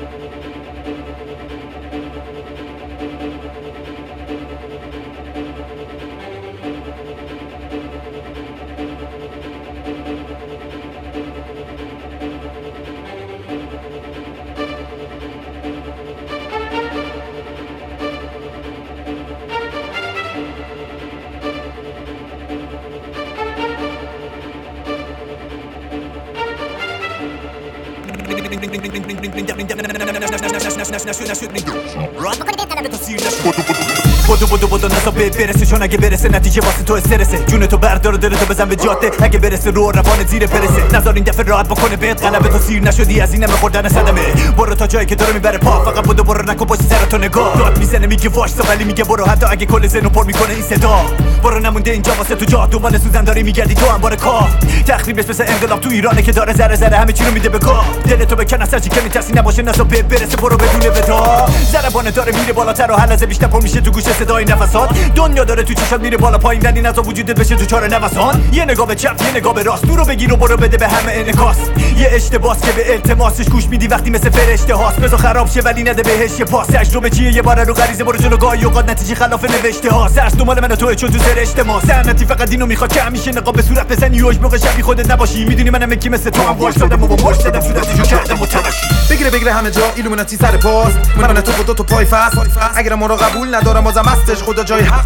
بدو نزا برسه چون اگه برسه نتیجه واسه تو استرسه جون تو بردار و دلتو بزن به جاده اگه برسه رو روان زیر برسه نذار این دفعه راحت بکنه بهت غلبه تو سیر نشدی از این همه خوردن صدمه برو تا جایی که داره میبره پا فقط برو نکن پشت سر تو نگاه داد میزنه میگه واشسا ولی میگه برو حتی اگه کل زنو پر میکنه این صدا برو نمونده اینجا واسه تو جا دنبال سوزن داری میگردی تو انبار کار تخریبش مثل انقلاب تو ایرانه که داره ذره ذره همه چی رو میده به کار دلتو بکن از چی که میترسی نباشه نزا برسه برو بدون ودا ضربانه داره میره بالاتر و حلزه بیشتر پر میشه تو گوش صدای نفسات دنیا داره تو چشات میره بالا پایین ولی نزا وجودت بشه تو چاره نفسان یه نگاه به چپ یه نگاه به راست دورو بگیر و برو بده به همه انعکاس یه اشتباس که به التماسش گوش میدی وقتی مثل فرشته هاست بذار خراب شه ولی نده بهش یه پاس تجربه چیه یه بار رو غریزه برو جلو گاهی اوقات نتیجه خلاف نوشته ها سرس دنبال من و تو چون تو سرشته ما سنتی فقط اینو میخواد که همیشه نقاب به صورت بزنی و موقع شبی خودت نباشی میدونی منم کی مثل تو هم واشدادم و با مش دادم شدتشو کردم متلاشی بگیره همه جا ایلومیناتی سر پاس من تو خدا تو پای فاس اگر ما رو قبول ندارم بازم هستش خدا جای حق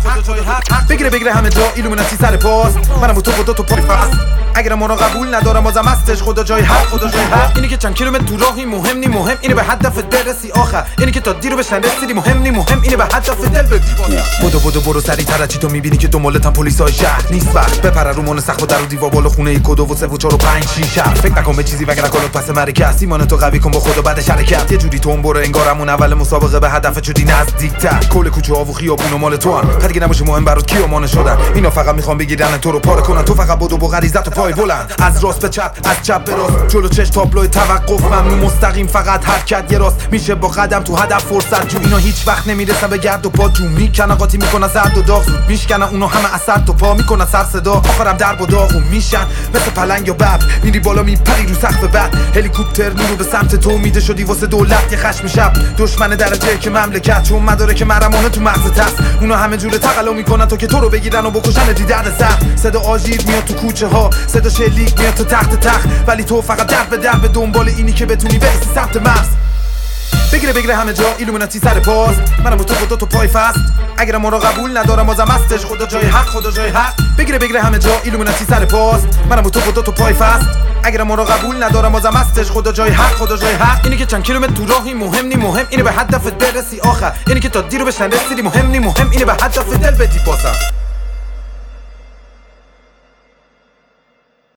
بگیره همه جا ایلومیناتی سر پاس من تو خدا تو پای فاس اگر ما رو قبول ندارم بازم هستش خدا جای حق اینی که چند کیلومتر تو راهی مهم نی مهم اینه به هدفت برسی آخر اینی که تا دیرو بهش نرسیدی مهم نی مهم اینه به هدف دل بدی برو سریعتر چی تو میبینی که دنبالتم پلیسای شهر نیست وقت بپره رو مون سقف و در و دیوار بالا خونه کدو و 3 و 4 و 5 6 فکر نکن به چیزی وگرنه کلت پس مرکه ایمان تو قوی کن با خدا بعدش حرکت یه جوری تون برو انگارمون اول مسابقه به هدف شدی نزدیکتر کل کوچه ها و خیابون و مال تو هم دیگه نباشه مهم برات کیو مانه شدن اینا فقط میخوام بگیرن تو رو پاره کنن تو فقط بدو با غریزت و پای بلند از راست به چپ از چپ به راست جلو چش تابلو توقف ممنون مستقیم فقط حرکت یه راست میشه با قدم تو هدف فرصت جو اینا هیچ وقت نمیرسن به گرد و پا جو میکنن قاطی میکنن زرد و داغ زود میشکنن اونو همه اثر تو پا میکنن سر صدا آخرم درب و داغون میشن مثل پلنگ یا ببر میری بالا میپری رو سقف بعد هلیکوپتر نورو به سمت تو میده شدی واسه دولت یه خشم شب دشمن درجه که مملکت چون مدارک مرمانه تو مغزت هست اونا همه جوره تقلا میکنن تا که تو رو بگیرن و بکشن دی درد سر صدا آژیر میاد تو کوچه ها صدا شلیک میاد تو تخت ولی تو فقط در به دنبال اینی که بتونی برسی سمت مرز بگیره همه جا ایلومیناتی سر پاس منم تو خدا تو پای فست اگر ما رو قبول ندارم بازم هستش خدا جای حق بگیره همه جا ایلومیناتی سر پاس منم تو خدا تو پای فست اگر ما رو قبول ندارم بازم هستش خدا جای حق اینی که چند کیلومتر تو راهی مهم نی مهم اینه به هدفت برسی آخر اینی که تا دیرو بهش نرسیدی مهم نی مهم اینه به هدف دل بدی بازم